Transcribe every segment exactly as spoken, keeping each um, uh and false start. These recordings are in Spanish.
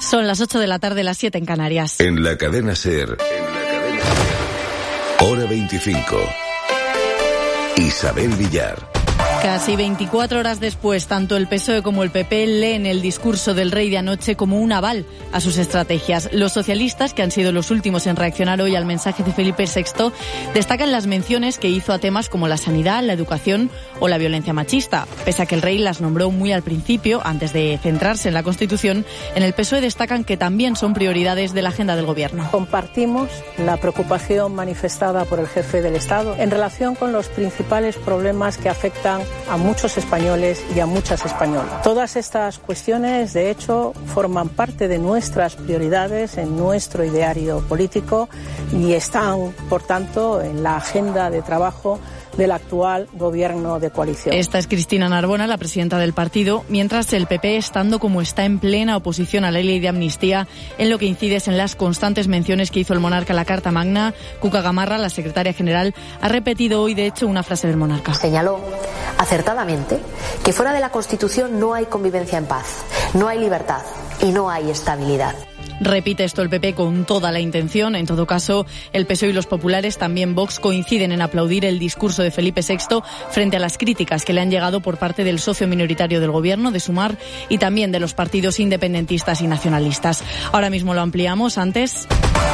Son las ocho de la tarde, las siete en Canarias. En la cadena SER, en la cadena SER, hora veinticinco. Isabel Villar. Casi veinticuatro horas después, tanto el P S O E como el P P leen el discurso del rey de anoche como un aval a sus estrategias. Los socialistas, que han sido los últimos en reaccionar hoy al mensaje de Felipe sexto, destacan las menciones que hizo a temas como la sanidad, la educación o la violencia machista. Pese a que el rey las nombró muy al principio, antes de centrarse en la Constitución, en el P S O E destacan que también son prioridades de la agenda del Gobierno. Compartimos la preocupación manifestada por el jefe del Estado en relación con los principales problemas que afectan a muchos españoles y a muchas españolas. Todas estas cuestiones, de hecho, forman parte de nuestras prioridades en nuestro ideario político y están, por tanto, en la agenda de trabajo del actual gobierno de coalición. Esta es Cristina Narbona, la presidenta del partido, mientras el P P, estando como está en plena oposición a la ley de amnistía, en lo que incide es en las constantes menciones que hizo el monarca a la Carta Magna. Cuca Gamarra, la secretaria general, ha repetido hoy, de hecho, una frase del monarca. Señaló acertadamente que fuera de la Constitución no hay convivencia en paz, no hay libertad y no hay estabilidad. Repite esto el P P con toda la intención. En todo caso, el P S O E y los populares, también Vox, coinciden en aplaudir el discurso de Felipe sexto frente a las críticas que le han llegado por parte del socio minoritario del Gobierno, de Sumar, y también de los partidos independentistas y nacionalistas. Ahora mismo lo ampliamos. Antes,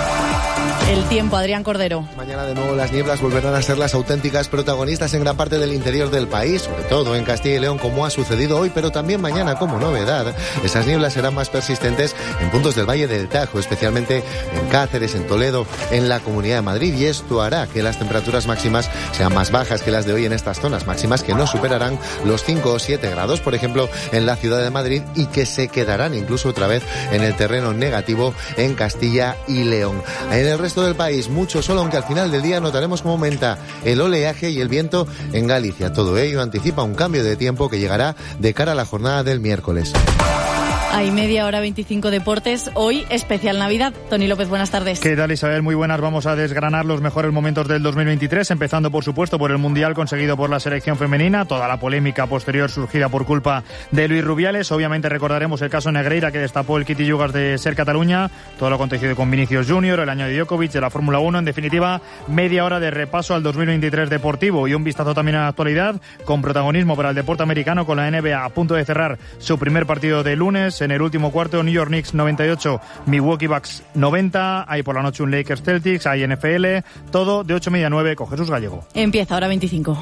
el tiempo, Adrián Cordero. Mañana de nuevo las nieblas volverán a ser las auténticas protagonistas en gran parte del interior del país, sobre todo en Castilla y León, como ha sucedido hoy, pero también mañana como novedad. Esas nieblas serán más persistentes en puntos del Valle del Tajo, especialmente en Cáceres, en Toledo, en la Comunidad de Madrid, y esto hará que las temperaturas máximas sean más bajas que las de hoy en estas zonas, máximas que no superarán los cinco o siete grados, por ejemplo, en la ciudad de Madrid, y que se quedarán incluso otra vez en el terreno negativo en Castilla y León. En el resto del país, mucho sol, aunque al final del día notaremos cómo aumenta el oleaje y el viento en Galicia. Todo ello anticipa un cambio de tiempo que llegará de cara a la jornada del miércoles. Hay media hora veinticinco deportes. Hoy, especial Navidad. Tony López, buenas tardes. ¿Qué tal, Isabel? Muy buenas. Vamos a desgranar los mejores momentos del dos mil veintitrés, empezando, por supuesto, por el Mundial conseguido por la selección femenina. Toda la polémica posterior surgida por culpa de Luis Rubiales. Obviamente recordaremos el caso Negreira, que destapó el Kitty Yugas de Ser Cataluña. Todo lo acontecido con Vinicius Junior, el año de Djokovic, de la Fórmula uno. En definitiva, media hora de repaso al dos mil veintitrés deportivo y un vistazo también a la actualidad, con protagonismo para el deporte americano, con la N B A a punto de cerrar su primer partido de lunes. En el último cuarto, New York Knicks noventa y ocho, Milwaukee Bucks noventa, hay por la noche un Lakers Celtics, hay N F L, todo de ocho y media a nueve con Jesús Gallego. Empieza ahora veinticinco.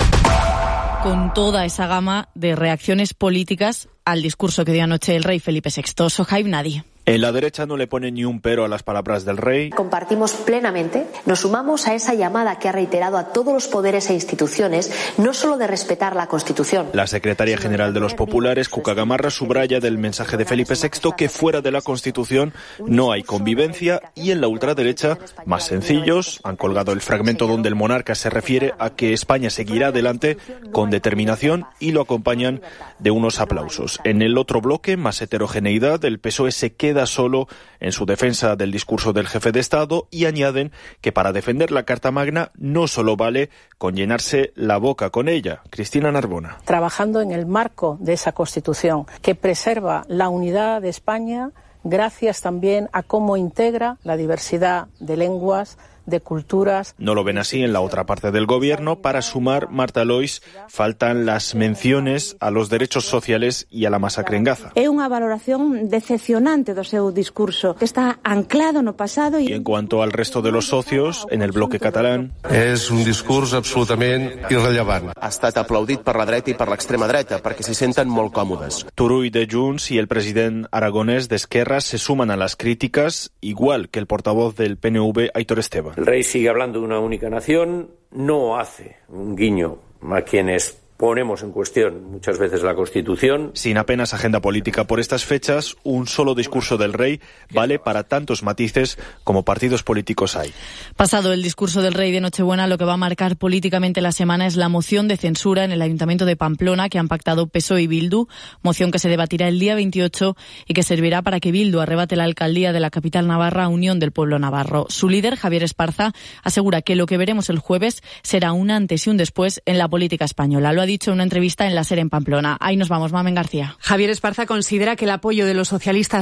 Con toda esa gama de reacciones políticas al discurso que dio anoche el rey Felipe sexto. Sohaib Nadi. En la derecha no le pone ni un pero a las palabras del rey. Compartimos plenamente, nos sumamos a esa llamada que ha reiterado a todos los poderes e instituciones, no solo de respetar la Constitución. La secretaria general de los populares, Cuca Gamarra, subraya del mensaje de Felipe sexto que fuera de la Constitución no hay convivencia, y en la ultraderecha, más sencillos, han colgado el fragmento donde el monarca se refiere a que España seguirá adelante con determinación y lo acompañan de unos aplausos. En el otro bloque, más heterogeneidad, el P S O E se queda solo en su defensa del discurso del jefe de Estado y añaden que para defender la Carta Magna no solo vale con llenarse la boca con ella. Cristina Narbona. Trabajando en el marco de esa Constitución que preserva la unidad de España, gracias también a cómo integra la diversidad de lenguas, de culturas. No lo ven así en la otra parte del gobierno. Para Sumar, Marta Lois, faltan las menciones a los derechos sociales y a la masacre en Gaza. É unha valoración decepcionante do seu discurso, que está anclado no pasado. Y en cuanto al resto de los socios, en el bloque catalán... És un discurs absolutament irrellevant. Ha estat aplaudit per la dreta i per l'extrema dreta, perquè s'hi senten molt còmodes. Turull de Junts y el presidente aragonés de Esquerra se suman a las críticas, igual que el portavoz del P N V, Aitor Esteban. El rey sigue hablando de una única nación, no hace un guiño a quienes ponemos en cuestión muchas veces la Constitución. Sin apenas agenda política por estas fechas, un solo discurso del rey vale para tantos matices como partidos políticos hay. Pasado el discurso del rey de Nochebuena, lo que va a marcar políticamente la semana es la moción de censura en el Ayuntamiento de Pamplona que han pactado P S O E y Bildu, moción que se debatirá el día veintiocho y que servirá para que Bildu arrebate la alcaldía de la capital navarra a Unión del Pueblo Navarro. Su líder, Javier Esparza, asegura que lo que veremos el jueves será un antes y un después en la política española. Lo ha dicho en una entrevista en la SER en Pamplona. Ahí nos vamos, Mamen García. Javier Esparza considera que el apoyo de los socialistas